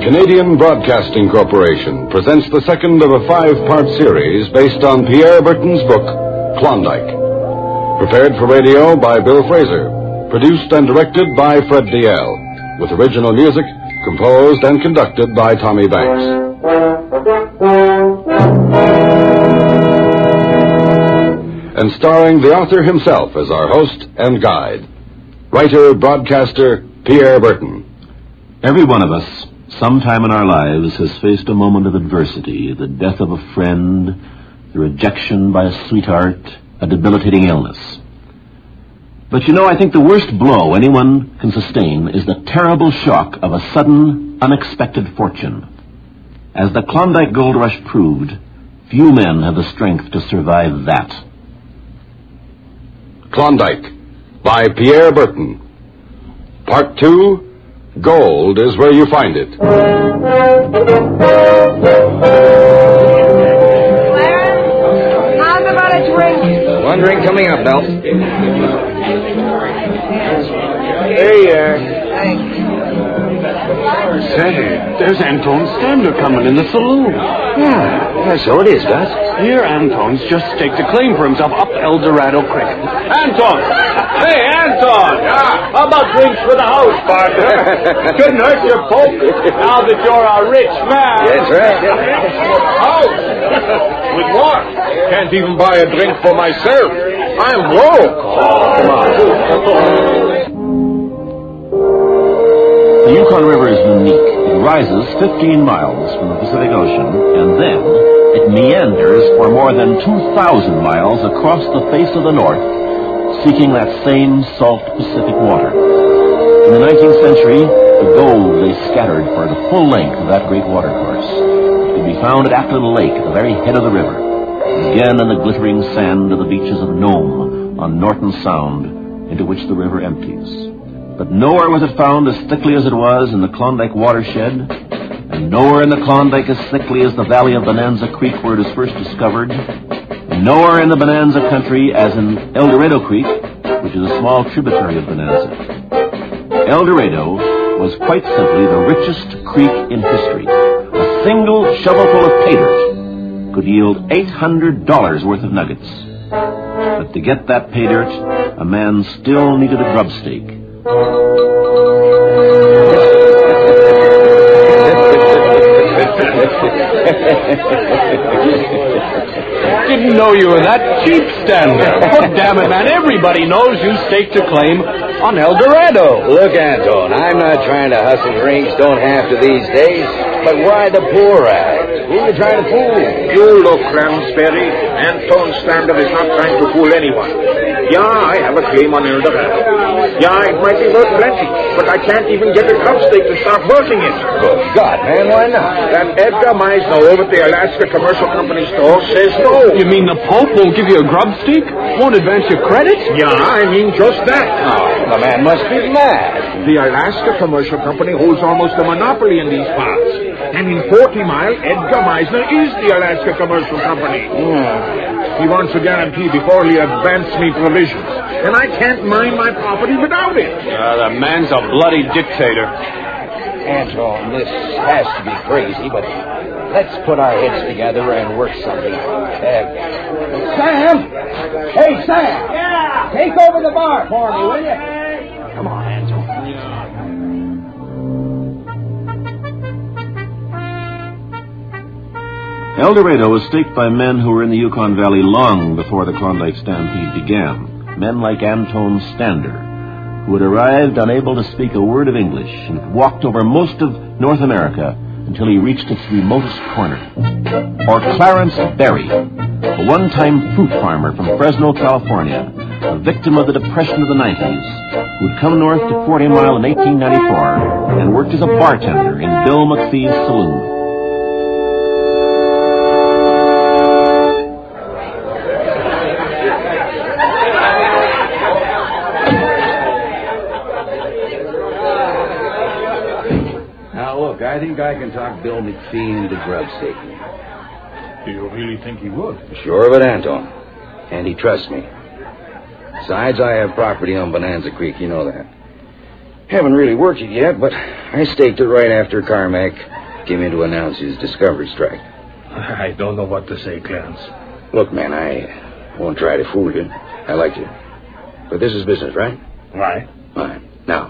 Canadian Broadcasting Corporation presents the second of a 5-part series based on Pierre Berton's book, Klondike. Prepared for radio by Bill Fraser. Produced and directed by Fred Dael. With original music composed and conducted by Tommy Banks. And starring the author himself as our host and guide. Writer-broadcaster Pierre Berton. Every one of us, sometime in our lives, has faced a moment of adversity, the death of a friend, the rejection by a sweetheart, a debilitating illness. But I think the worst blow anyone can sustain is the terrible shock of a sudden, unexpected fortune. As the Klondike Gold Rush proved, few men have the strength to survive that. Klondike, by Pierre Berton. Part 2, Gold is Where You Find It. Clarence, how's about a drink? One drink coming up, Belle. Thanks. Say, there's Anton Stander coming in the saloon. Yeah, so it is, Gus. Here, Anton's just staked a claim for himself up El Dorado Creek. Anton! Hey, Anton! How about drinks for the house, partner? Couldn't hurt your poke now that you're a rich man. That's right. House! With more. Can't even buy a drink for myself. I'm broke. Come on. The Yukon River is unique. It rises 15 miles from the Pacific Ocean, and then it meanders for more than 2,000 miles across the face of the North, seeking that same salt Pacific water. In the 19th century, the gold lay scattered for the full length of that great watercourse. It could be found at Ackland Lake, at the very head of the river, and again in the glittering sand of the beaches of Nome on Norton Sound, into which the river empties. But nowhere was it found as thickly as it was in the Klondike watershed, and nowhere in the Klondike as thickly as the valley of Bonanza Creek where it is first discovered, and nowhere in the Bonanza country as in El Dorado Creek, which is a small tributary of Bonanza. El Dorado was quite simply the richest creek in history. A single shovelful of pay dirt could yield $800 worth of nuggets. But to get that pay dirt, a man still needed a grub stake. Didn't know you were that cheap, Stander. Oh, damn it, man. Everybody knows you staked a claim on El Dorado. Look, Anton, I'm not trying to hustle drinks, don't have to these days. But why the poor act? Who are you trying to fool? You look, Clarence Perry. Anton Stander is not trying to fool anyone. Yeah, I have a claim on El Dorado. Yeah, it might be worth plenty, but I can't even get a grub stake to start working it. Good God, man, why not? That Edgar Meisner over at the Alaska Commercial Company store says no. You mean the Pope won't give you a grub stake? Won't advance your credit? Yeah, I mean just that. Oh, the man must be mad. The Alaska Commercial Company holds almost a monopoly in these parts. And in 40 Mile, Edgar Meisner is the Alaska Commercial Company. He wants a guarantee before he advances me provisions. And I can't mine my property without it. The man's a bloody dictator. Anton, this has to be crazy, but let's put our heads together and work something. Sam! Hey, Sam! Yeah! Take over the bar for me, will you? Come on, Anton. El Dorado was staked by men who were in the Yukon Valley long before the Klondike Stampede began. Men like Anton Stander, who had arrived unable to speak a word of English and walked over most of North America until he reached its remotest corner. Or Clarence Berry, a one-time fruit farmer from Fresno, California, a victim of the Depression of the 90s, who had come north to 40 Mile in 1894 and worked as a bartender in Bill McPhee's saloon. I think I can talk Bill McPhee into grub staking. Do you really think he would? Sure of it, Anton. And he trusts me. Besides, I have property on Bonanza Creek, you know that. Haven't really worked it yet, but I staked it right after Carmack came in to announce his discovery strike. I don't know what to say, Clarence. Look, man, I won't try to fool you. I like you. But this is business, right? Right. Fine. Now,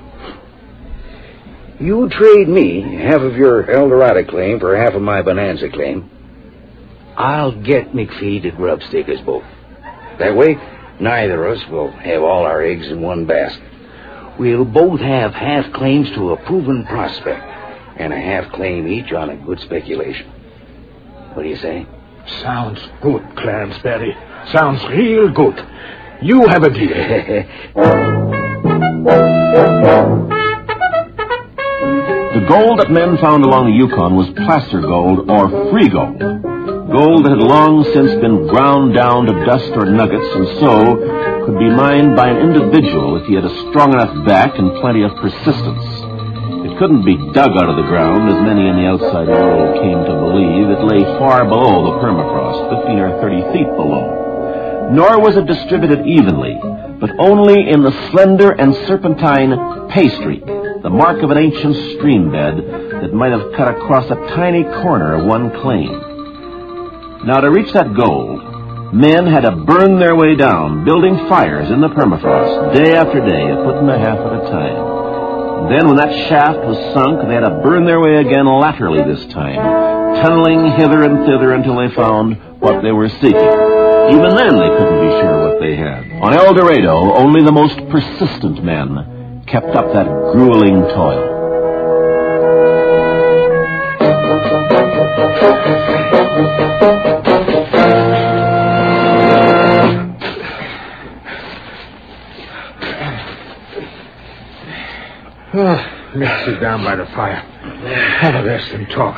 you trade me half of your El Dorado claim for half of my Bonanza claim. I'll get McPhee to grub stake us both. That way, neither of us will have all our eggs in one basket. We'll both have half claims to a proven prospect and a half claim each on a good speculation. What do you say? Sounds good, Clarence Berry. Sounds real good. You have a deal. The gold that men found along the Yukon was placer gold or free gold. Gold that had long since been ground down to dust or nuggets and so could be mined by an individual if he had a strong enough back and plenty of persistence. It couldn't be dug out of the ground, as many in the outside world came to believe. It lay far below the permafrost, 15 or 30 feet below. Nor was it distributed evenly, but only in the slender and serpentine pay streak, the mark of an ancient stream bed that might have cut across a tiny corner of one claim. Now, to reach that gold, men had to burn their way down, building fires in the permafrost, day after day, a foot and a half at a time. Then, when that shaft was sunk, they had to burn their way again laterally this time, tunneling hither and thither until they found what they were seeking. Even then, they couldn't be sure what they had. On El Dorado, only the most persistent men kept up that grueling toil. Let's sit down by the fire. Have a rest and talk.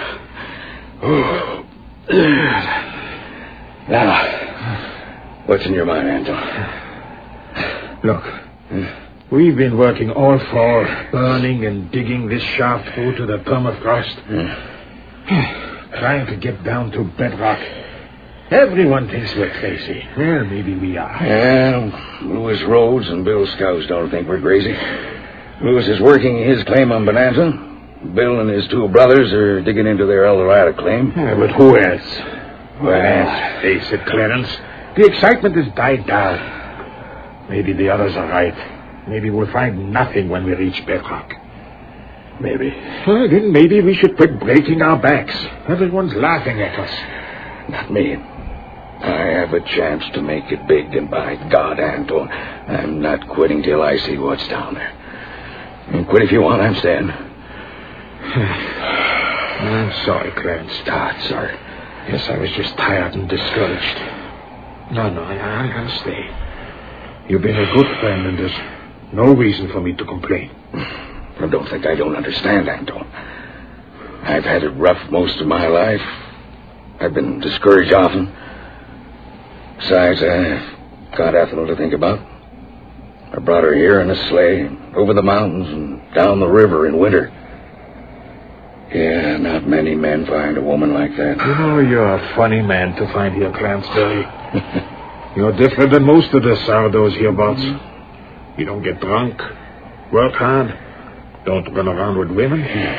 Now, what's in your mind, Anton? Look, we've been working all fall, burning and digging this shaft through to the permafrost. Trying to get down to bedrock. Everyone thinks we're crazy. Well, maybe we are. Yeah, Lewis Rhodes and Bill Scouse don't think we're crazy. Lewis is working his claim on Bonanza. Bill and his two brothers are digging into their El Dorado claim. Yeah, but who else? Well, Let's face it, Clarence. The excitement has died down. Maybe the others are right. Maybe we'll find nothing when we reach bedrock. maybe. Well, then maybe we should quit breaking our backs. Everyone's laughing at us. Not me. I have a chance to make it big, and by God, Anton, I'm not quitting till I see what's down there. And quit if you want, I'm staying. I'm sorry, Clarence. Sorry. Yes, I was just tired and discouraged. No, I'll stay. You've been a good friend, and there's no reason for me to complain. Well, don't think I don't understand, Anton. I've had it rough most of my life. I've been discouraged often. Besides, I've got Ethel to think about. I brought her here in a sleigh, over the mountains and down the river in winter. Yeah, not many men find a woman like that. You know, you're a funny man to find here, Clansbury. You're different than most of the sourdoughs hereabouts. You don't get drunk, work hard, don't run around with women.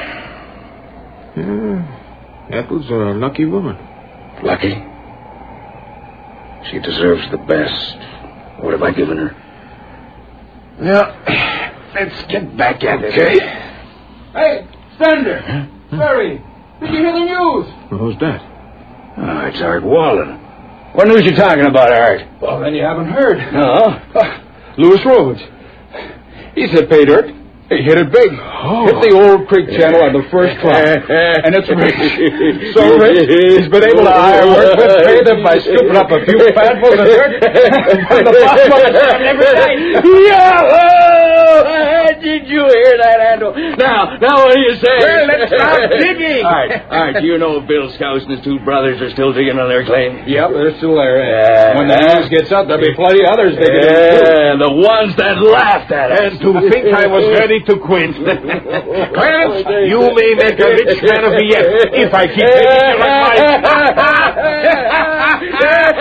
Yeah, Ethel's a lucky woman. Lucky? She deserves the best. What have I given her? Yeah, let's get back at it. Okay. Hey, Sander! Barry, did you hear the news? Well, who's that? Oh, it's Art Walden. What news you talking about, Art? Well, then you haven't heard. No? Lewis Rhodes. He said pay dirt. He hit it big. Oh. Hit the old creek channel on the first try. And it's rich. So rich, he's been able to hire workmen, pay them by scooping up a few fatfuls of dirt from the bottom of the sun every night. Yahoo! Did you hear that, Andrew? Now, what do you say? Well, let's start digging. All right, do you know if Bill Scouse and his two brothers are still digging on their claim? Yep, they're still there. Yeah. When the news gets up, there'll be plenty of others digging in, too. Yeah, the ones that laughed at us. And to think I was ready to quit. Clarence, you may make a rich man of me yet if I keep taking your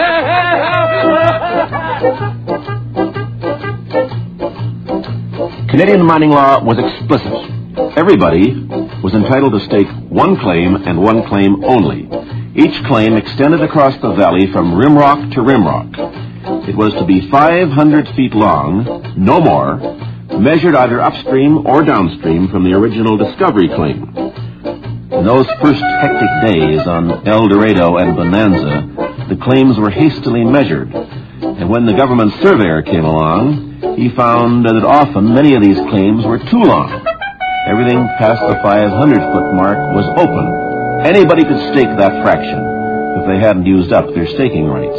advice. Canadian mining law was explicit. Everybody was entitled to stake one claim and one claim only. Each claim extended across the valley from rimrock to rimrock. It was to be 500 feet long, no more, measured either upstream or downstream from the original discovery claim. In those first hectic days on El Dorado and Bonanza, the claims were hastily measured, and when the government surveyor came along, he found that often many of these claims were too long. Everything past the 500-foot mark was open. Anybody could stake that fraction if they hadn't used up their staking rights.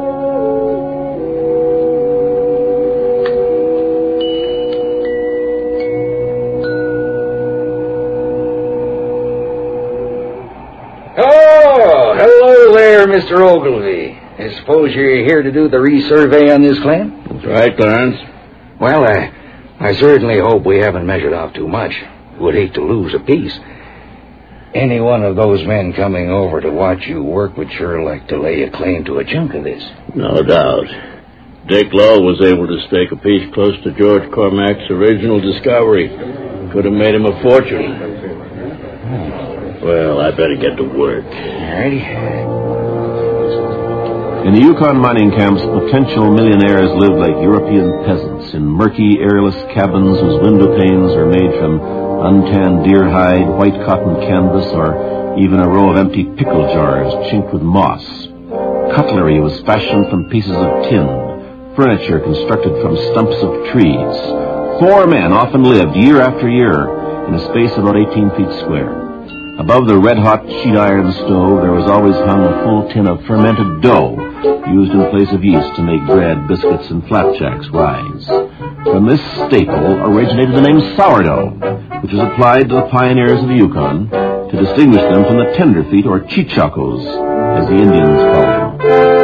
Oh, hello there, Mr. Ogilvy. I suppose you're here to do the resurvey on this claim? That's right, Clarence. Well, I certainly hope we haven't measured off too much. Would hate to lose a piece. Any one of those men coming over to watch you work would sure like to lay a claim to a chunk of this. No doubt. Dick Lowe was able to stake a piece close to George Cormack's original discovery. Could have made him a fortune. Well, I better get to work. All righty. In the Yukon mining camps, potential millionaires lived like European peasants in murky, airless cabins whose window panes are made from untanned deer hide, white cotton canvas, or even a row of empty pickle jars chinked with moss. Cutlery was fashioned from pieces of tin, furniture constructed from stumps of trees. 4 men often lived year after year in a space about 18 feet square. Above the red-hot sheet-iron stove, there was always hung a full tin of fermented dough, used in place of yeast to make bread, biscuits, and flapjacks rise. From this staple originated the name sourdough, which was applied to the pioneers of the Yukon to distinguish them from the tenderfeet, or chichacos, as the Indians called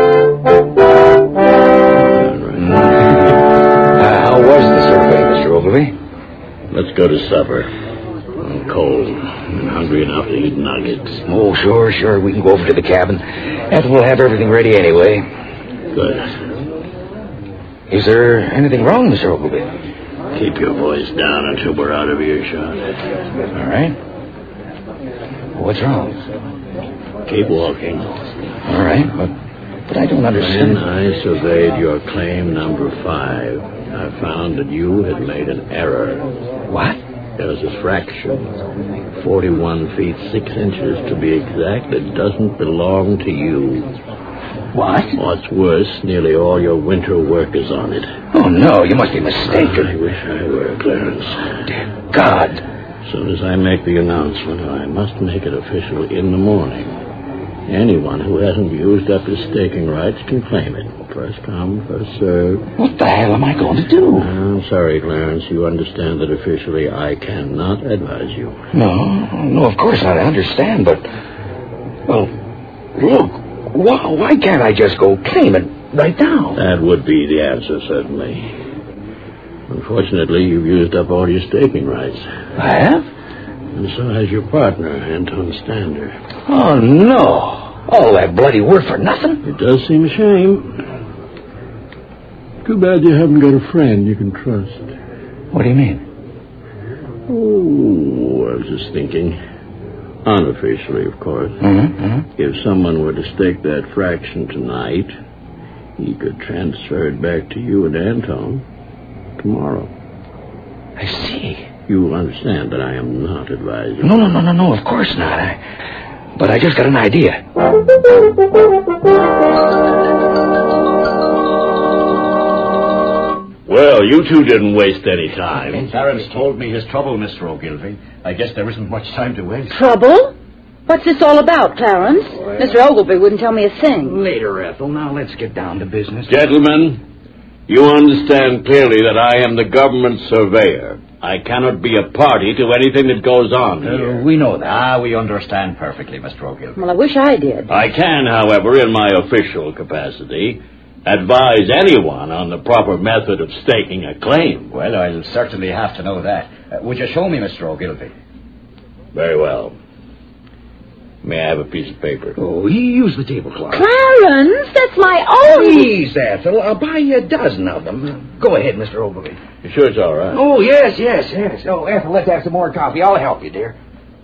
them. How was the survey, Mr. Ogilvy? Let's go to supper. I'm cold and hungry enough to eat nuggets. Oh, sure. We can go over to the cabin. And we'll have everything ready anyway. Good. Is there anything wrong, Mr. Ogilvy? Keep your voice down until we're out of earshot. All right. What's wrong? Keep walking. All right, but I don't understand. When I surveyed your claim number 5, I found that you had made an error. What? There's a fraction, 41 feet 6 inches to be exact, that doesn't belong to you. What? What's worse, nearly all your winter work is on it. Oh, no, you must be mistaken. I wish I were, Clarence. Dear God. As soon as I make the announcement, I must make it official in the morning. Anyone who hasn't used up his staking rights can claim it. First come, first served. What the hell am I going to do? I'm sorry, Clarence. You understand that officially I cannot advise you. No, of course not. I understand, but... Well, look, why can't I just go claim it right now? That would be the answer, certainly. Unfortunately, you've used up all your staking rights. I have? And so has your partner, Anton Stander. Oh, no. All that bloody work for nothing? It does seem a shame. Too bad you haven't got a friend you can trust. What do you mean? Oh, I was just thinking. Unofficially, of course. Mm-hmm. If someone were to stake that fraction tonight, he could transfer it back to you and Anton tomorrow. I see. You understand that I am not advising. No, of course not. But I just got an idea. Well, you two didn't waste any time. Clarence told me his trouble, Mr. Ogilvy. I guess there isn't much time to waste. Trouble? What's this all about, Clarence? Mr. Ogilvy wouldn't tell me a thing. Later, Ethel. Now let's get down to business. Gentlemen, you understand clearly that I am the government surveyor. I cannot be a party to anything that goes on here. We know that. We understand perfectly, Mr. Ogilvy. Well, I wish I did. I can, however, in my official capacity, advise anyone on the proper method of staking a claim. Well, I'll certainly have to know that. Would you show me, Mr. Ogilvy? Very well. May I have a piece of paper? Oh, you use the tablecloth. Clarence, that's my own. Please, Ethel, I'll buy you a dozen of them. Go ahead, Mr. Ogilvy. You sure it's all right? Oh, yes. Oh, Ethel, let's have some more coffee. I'll help you, dear.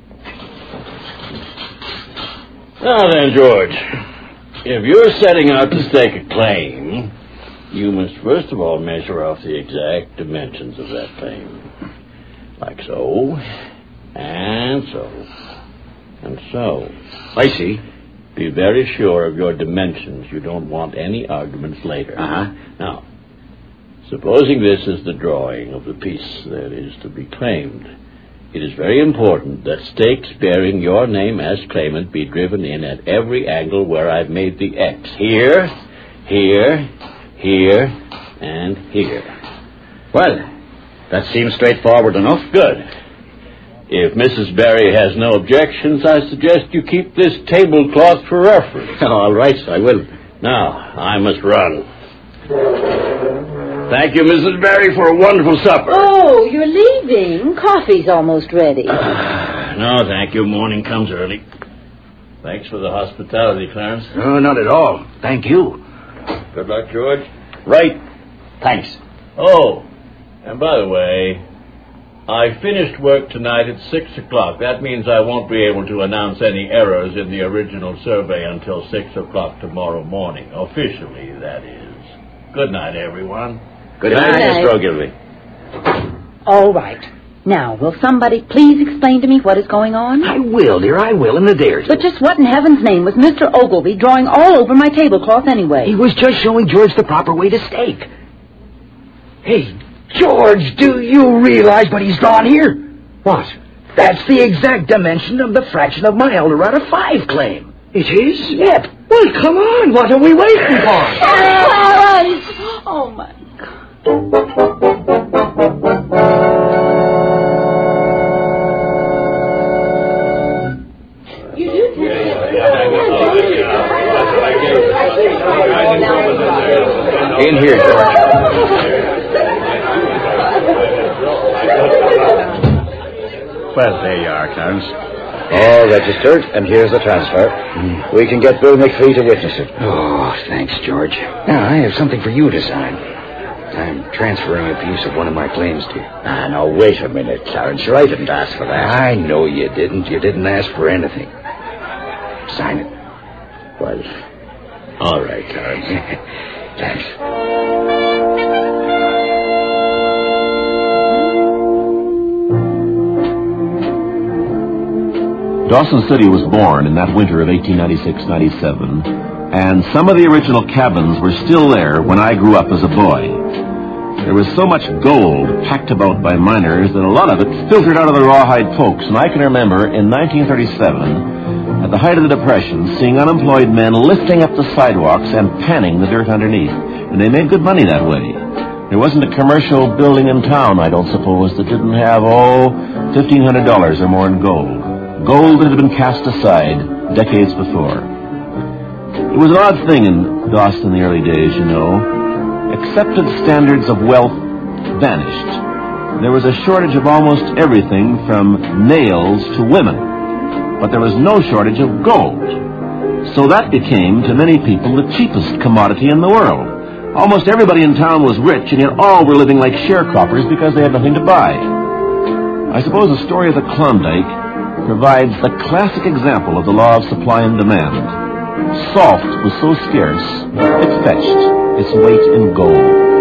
Now then, George, if you're setting out to stake a claim, you must first of all measure off the exact dimensions of that claim. Like so, and so, and so. I see. Be very sure of your dimensions. You don't want any arguments later. Uh-huh. Now, supposing this is the drawing of the piece that is to be claimed, it is very important that stakes bearing your name as claimant be driven in at every angle where I've made the X. Here, here, here, and here. Well, that seems straightforward enough. Good. If Mrs. Barry has no objections, I suggest you keep this tablecloth for reference. All right, I will. Now, I must run. Thank you, Mrs. Barry, for a wonderful supper. Oh, you're leaving. Coffee's almost ready. No, thank you. Morning comes early. Thanks for the hospitality, Clarence. No, not at all. Thank you. Good luck, George. Right. Thanks. Oh, and by the way, I finished work tonight at 6 o'clock. That means I won't be able to announce any errors in the original survey until 6 o'clock tomorrow morning. Officially, that is. Good night, everyone. Good night, Mr. Ogilvy. All right. Now, will somebody please explain to me what is going on? I will, dear, I will, in a day or two. But just what in heaven's name was Mr. Ogilvy drawing all over my tablecloth anyway? He was just showing George the proper way to stake. Hey, George, do you realize what he's drawn here? What? That's the exact dimension of the fraction of my Eldorado 5 claim. It is? Yep. Well, come on. What are we waiting for? Clarence! Oh, my God. In here, George. Well, there you are, Clarence. All registered, and here's the transfer. We can get Bill McPhee to witness it. Oh, thanks, George. Now, I have something for you to sign. I'm transferring a piece of one of my claims to you. Now, wait a minute, Clarence. I didn't ask for that. I know you didn't. You didn't ask for anything. Sign it. Well, all right, Clarence. Thanks. Dawson City was born in that winter of 1896-97, and some of the original cabins were still there when I grew up as a boy. There was so much gold packed about by miners that a lot of it filtered out of the rawhide folks, and I can remember in 1937, at the height of the Depression, seeing unemployed men lifting up the sidewalks and panning the dirt underneath, and they made good money that way. There wasn't a commercial building in town, I don't suppose, that didn't have, $1,500 or more in gold. Gold that had been cast aside decades before. It was an odd thing in Dawson in the early days, you know. Accepted standards of wealth vanished. There was a shortage of almost everything from nails to women. But there was no shortage of gold. So that became, to many people, the cheapest commodity in the world. Almost everybody in town was rich, and yet all were living like sharecroppers because they had nothing to buy. I suppose the story of the Klondike provides the classic example of the law of supply and demand. Salt was so scarce, it fetched its weight in gold.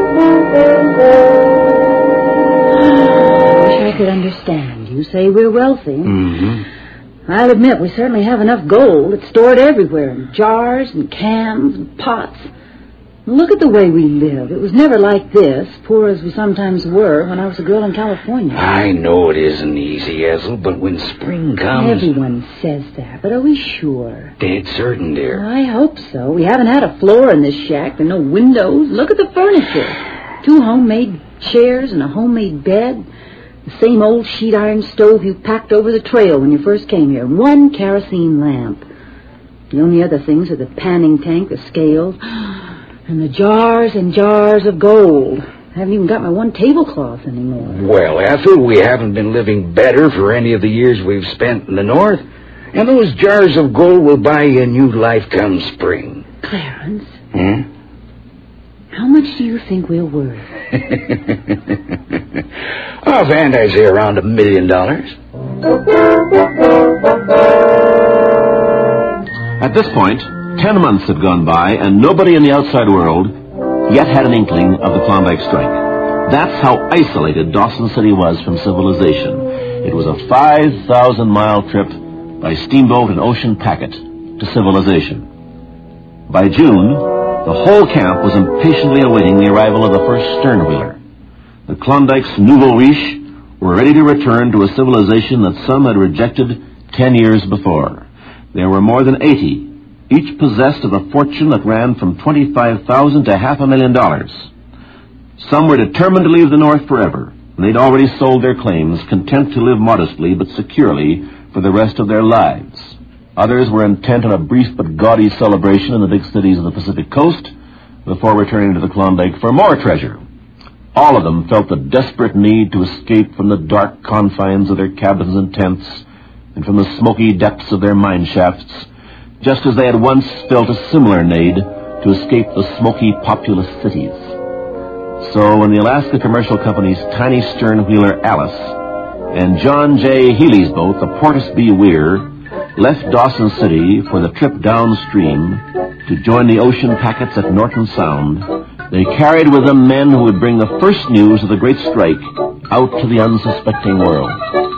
I wish I could understand. You say we're wealthy. Mm-hmm. I'll admit we certainly have enough gold. It's stored everywhere, in jars and cans and pots. Look at the way we live. It was never like this, poor as we sometimes were when I was a girl in California. I know it isn't easy, Ethel, but when spring comes... Everyone says that, but are we sure? Dead certain, dear. I hope so. We haven't had a floor in this shack. There are no windows. Look at the furniture. 2 homemade chairs and a homemade bed. The same old sheet iron stove you packed over the trail when you first came here. 1 kerosene lamp. The only other things are the panning tank, the scales... and the jars and jars of gold. I haven't even got my 1 tablecloth anymore. Well, Ethel, we haven't been living better for any of the years we've spent in the north. And those jars of gold will buy you a new life come spring. Clarence, Hmm? how much do you think we're worth? Offhand, I say around $1 million. At this point, 10 months had gone by, and nobody in the outside world yet had an inkling of the Klondike strike. That's how isolated Dawson City was from civilization. It was a 5,000-mile trip by steamboat and ocean packet to civilization. By June, the whole camp was impatiently awaiting the arrival of the first sternwheeler. The Klondike's nouveau riche were ready to return to a civilization that some had rejected 10 years before. There were more than 80, each possessed of a fortune that ran from $25,000 to $500,000. Some were determined to leave the North forever, and they'd already sold their claims, content to live modestly but securely for the rest of their lives. Others were intent on a brief but gaudy celebration in the big cities of the Pacific Coast before returning to the Klondike for more treasure. All of them felt the desperate need to escape from the dark confines of their cabins and tents and from the smoky depths of their mine shafts, just as they had once felt a similar need to escape the smoky, populous cities. So when the Alaska Commercial Company's tiny stern-wheeler Alice and John J. Healy's boat, the Portus B. Weir, left Dawson City for the trip downstream to join the ocean packets at Norton Sound, they carried with them men who would bring the first news of the great strike out to the unsuspecting world.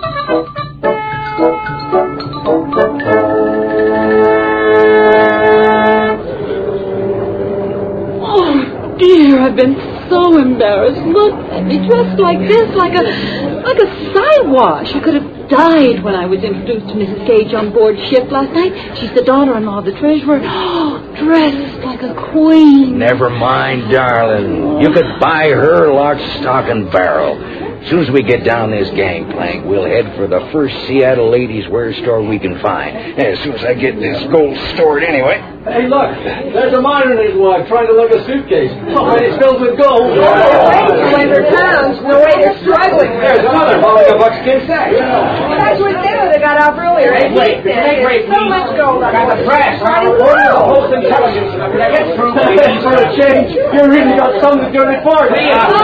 Oh, dear, I've been so embarrassed. Look at me, dressed like this, like a sidewash. I could have died when I was introduced to Mrs. Gage on board ship last night. She's the daughter-in-law of the treasurer. Oh, dressed like a queen. Never mind, darling. You could buy her lock, stock, and barrel. As soon as we get down this gangplank, we'll head for the first Seattle ladies' wear store we can find. As soon as I get this gold stored anyway. Hey, look, there's a miner and his wife trying to lug a suitcase. Oh, and it's filled with gold. Later towns, no way they're struggling. There's another hauling a buckskin sack. That's what they got off earlier. Hey, wait, please. So much gold. Got the press. I'm reporting the Post Intelligence. It's true. For a change, you really got something to do report.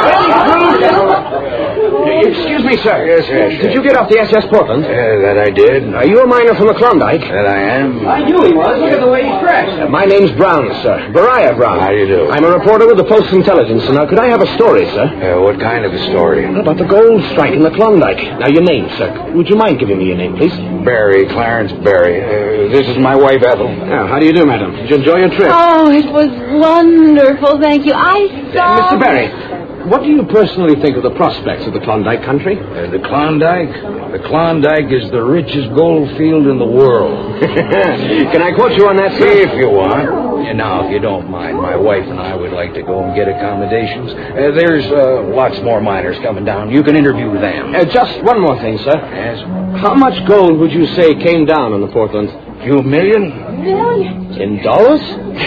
Excuse me, sir. Yes. Did you get off the SS Portland? That I did. Are you a miner from the Klondike? That I am. I knew he was. Look at the way he's dressed. My name's Brown, sir. Beriah Brown. How do you do? I'm a reporter with the Post Intelligence. Now, could I have a story, sir? What kind of a story? About the gold strike in the Klondike. Now, your name, sir. Would you mind giving me your name, please? Barry, Clarence Barry. This is my wife, Ethel. How do you do, madam? Did you enjoy your trip? Oh, it was wonderful, thank you. I saw... Mr. Barry, what do you personally think of the prospects of the Klondike country? The Klondike? The Klondike is the richest gold field in the world. Can I quote you on that, sir? If you want. Now, if you don't mind, my wife and I would like to go and get accommodations. There's lots more miners coming down. You can interview them. Just one more thing, sir. Yes? How much gold would you say came down on the Portland? Few million? In dollars?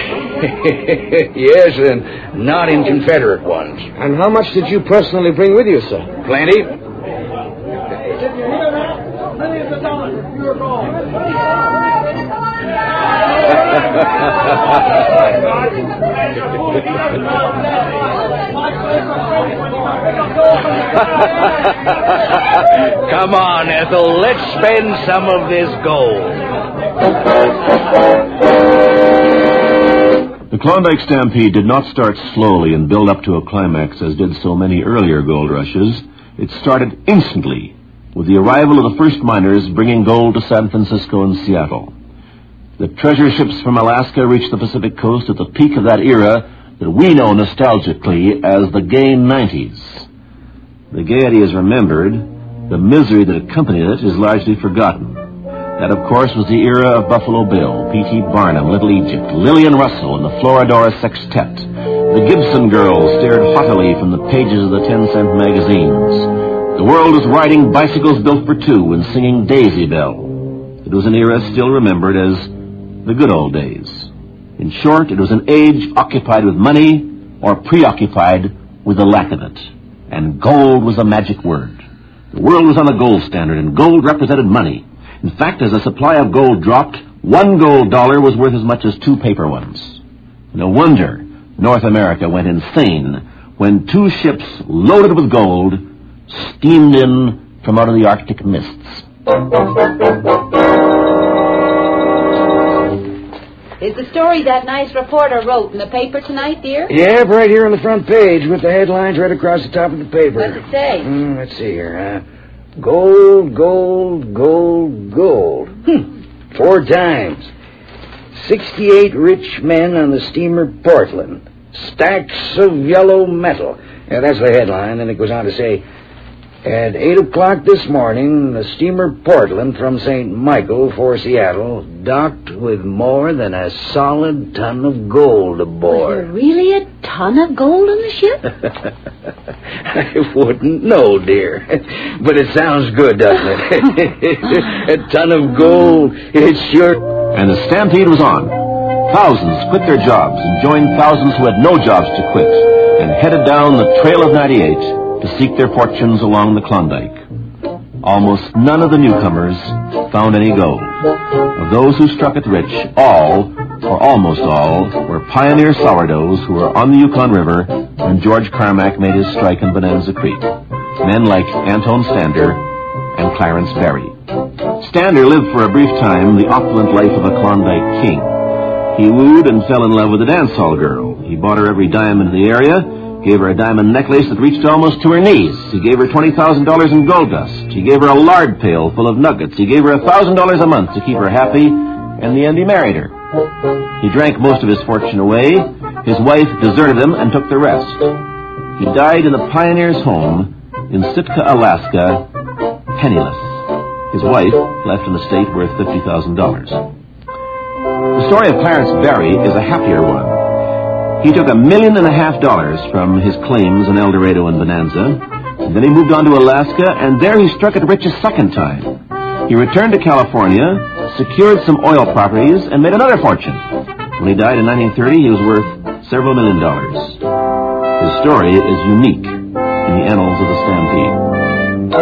Yes, and not in Confederate ones. And how much did you personally bring with you, sir? Plenty. Come on, Ethel. Let's spend some of this gold. The Klondike Stampede did not start slowly and build up to a climax as did so many earlier gold rushes. It started instantly with the arrival of the first miners bringing gold to San Francisco and Seattle. The treasure ships from Alaska reached the Pacific coast at the peak of that era that we know nostalgically as the gay 90s. The gaiety is remembered. The misery that accompanied it is largely forgotten. That, of course, was the era of Buffalo Bill, P.T. Barnum, Little Egypt, Lillian Russell, and the Floridora Sextet. The Gibson Girls stared haughtily from the pages of the 10-cent magazines. The world was riding bicycles built for two and singing Daisy Bell. It was an era still remembered as the good old days. In short, it was an age occupied with money or preoccupied with the lack of it. And gold was a magic word. The world was on a gold standard, and gold represented money. In fact, as the supply of gold dropped, one gold dollar was worth as much as two paper ones. No wonder North America went insane when two ships loaded with gold steamed in from out of the Arctic mists. Is the story that nice reporter wrote in the paper tonight, dear? Yeah, right here on the front page with the headlines right across the top of the paper. What's it say? Let's see here. Gold, gold, gold, gold. 4 times. 68 rich men on the steamer Portland. Stacks of yellow metal. Yeah, that's the headline, and it goes on to say, at 8 o'clock this morning, the steamer Portland from St. Michael for Seattle docked with more than a solid ton of gold aboard. Was there really a ton of gold on the ship? I wouldn't know, dear. But it sounds good, doesn't it? A ton of gold. It's sure. And the stampede was on. Thousands quit their jobs and joined thousands who had no jobs to quit and headed down the Trail of 98 to seek their fortunes along the Klondike. Almost none of the newcomers found any gold. Of those who struck it rich, all, or almost all, were pioneer sourdoughs who were on the Yukon River when George Carmack made his strike in Bonanza Creek. Men like Anton Stander and Clarence Berry. Stander lived for a brief time the opulent life of a Klondike king. He wooed and fell in love with a dance hall girl. He bought her every diamond in the area, gave her a diamond necklace that reached almost to her knees. He gave her $20,000 in gold dust. He gave her a lard pail full of nuggets. He gave her $1,000 a month to keep her happy, and in the end he married her. He drank most of his fortune away. His wife deserted him and took the rest. He died in the pioneer's home in Sitka, Alaska, penniless. His wife left an estate worth $50,000. The story of Clarence Berry is a happier one. He took $1.5 million from his claims in El Dorado and Bonanza, and then he moved on to Alaska, and there he struck it rich a second time. He returned to California, secured some oil properties, and made another fortune. When he died in 1930, he was worth several $1 million. His story is unique in the annals of the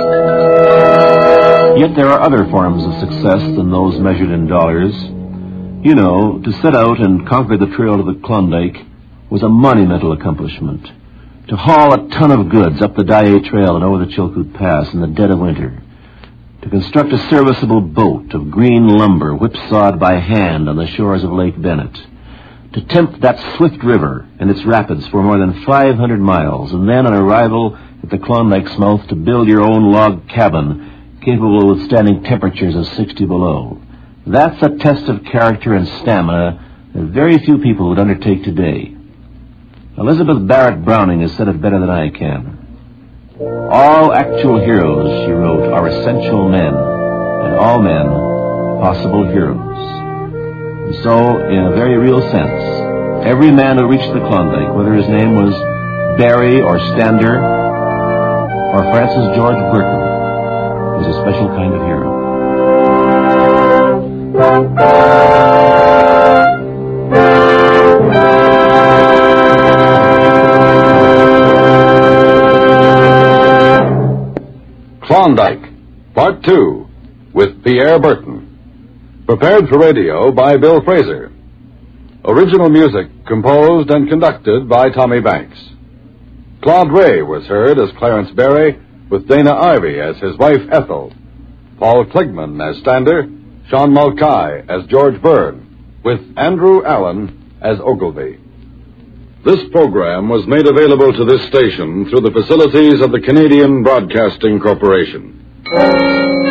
stampede. Yet there are other forms of success than those measured in dollars. You know, to set out and conquer the trail to the Klondike was a monumental accomplishment. To haul a ton of goods up the Daae Trail and over the Chilkoot Pass in the dead of winter. To construct a serviceable boat of green lumber whipsawed by hand on the shores of Lake Bennett. To tempt that swift river and its rapids for more than 500 miles, and then on arrival at the Klondike's mouth to build your own log cabin capable of withstanding temperatures of 60 below. That's a test of character and stamina that very few people would undertake today. Elizabeth Barrett Browning has said it better than I can. All actual heroes, she wrote, are essential men, and all men possible heroes. And so, in a very real sense, every man who reached the Klondike, whether his name was Berry or Stander or Francis George Burton, was a special kind of hero. Klondike, Part 2, with Pierre Burton. Prepared for radio by Bill Fraser. Original music composed and conducted by Tommy Banks. Claude Ray was heard as Clarence Berry, with Dana Ivey as his wife Ethel. Paul Kligman as Stander, Sean Mulcahy as George Byrne, with Andrew Allen as Ogilvy. This program was made available to this station through the facilities of the Canadian Broadcasting Corporation.